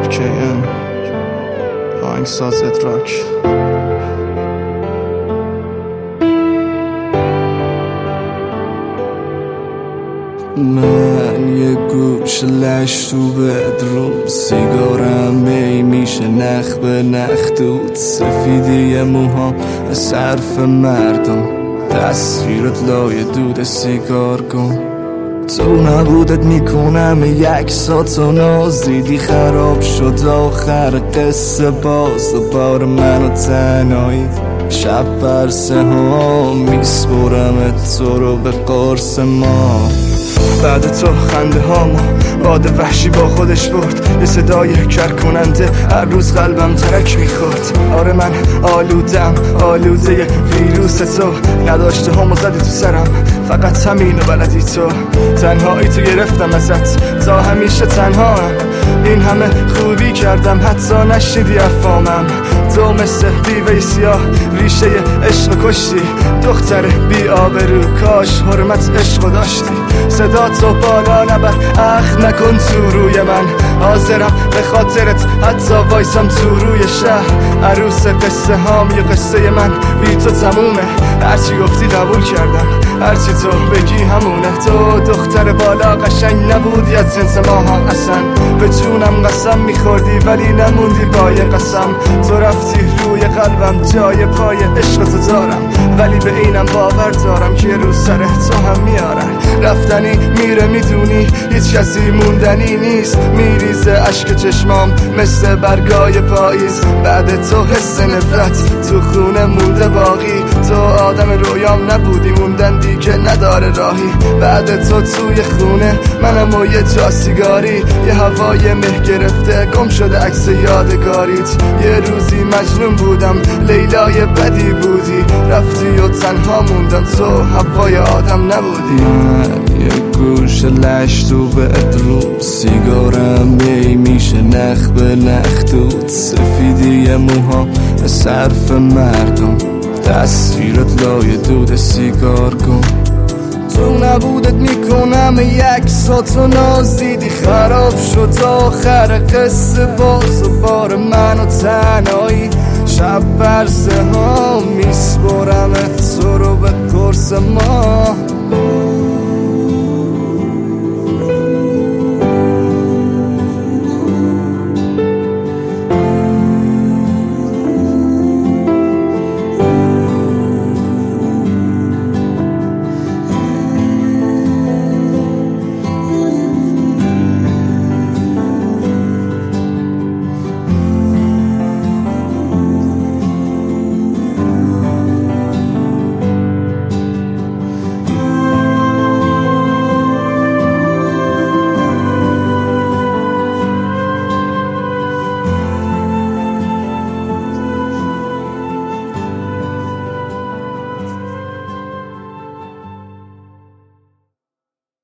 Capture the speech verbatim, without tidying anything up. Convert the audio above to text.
کین آهنگساز ادراک. من یه گوش لش تو بدروم، سیگارم می میشه نخ به نخ دود، سفیدی موهام صرف مردم، تصویرت لای دود سیگار گم. تو نبودت میکنم یک ساعت و نازیدی خراب شد آخر قصه باز، دوباره منو تنهایی شب بر سه ها میسپرمت تو رو به قرص ما. بعد تو خنده هامو باد وحشی با خودش برد، یه صدای کر کننده هر روز قلبم ترک میخورد. آره من آلودم، آلوده ویروس تو، نداشته همو زدی تو سرم، فقط همینو بلدی تو. تنهایی تو گرفتم ازت، تا همیشه تنها هم. این همه خوبی کردم حتی نشیدی افامم. تو مثل بیوه سیاه ریشه عشق کشتی، دختر بی آبرو کاش حرمت عشق داشتی. صدا تو بالا نبر، اخ نکن تو روی من، حاضرم به خاطرت حتی وایسم تو روی شهر. عروس قصه هام یه قصه من بی تو تمومه، هرچی گفتی قبول کردم، هرچی تو بگی همونه. تو دختر بالا قشنگ نبودی از جنس ما هم اصلا، به جونم قسم میخوردی ولی نموندی پای قسم. تو رفتی روی قلبم، جای پای عشق تو دارم، ولی به اینم باور دارم که رو سر تو هم میارن. رفتنی میره میدونی هیچ کسی موندنی نیست، میریزه اشک چشمام مثل برگای پاییز. بعد تو حس نفرت تو خونه مونده باقی، تو آدم رویام نبودی موندن دیگه نداره راهی. بعد تو توی خونه منم و یه جا سیگاری، یه هوای مه گرفته گم شده عکس یادگاریت. یه روزی مجنون بودم لیلای بدی بودی، رفتی و تنها موندم تو هوای آدم نبودی. من یه گوش لش تو بدروم، سیگارم می میشه نخ به نخ دود، سفیدی موها صرف مردم، تصویرت لای دود سیگار گم. تو نبودت میکنم یک ساعت و نازیدی خراب شد آخر قصه باز، و بار من و تنهایی شب بر سه ها میسپرم تو رو به قرص ما.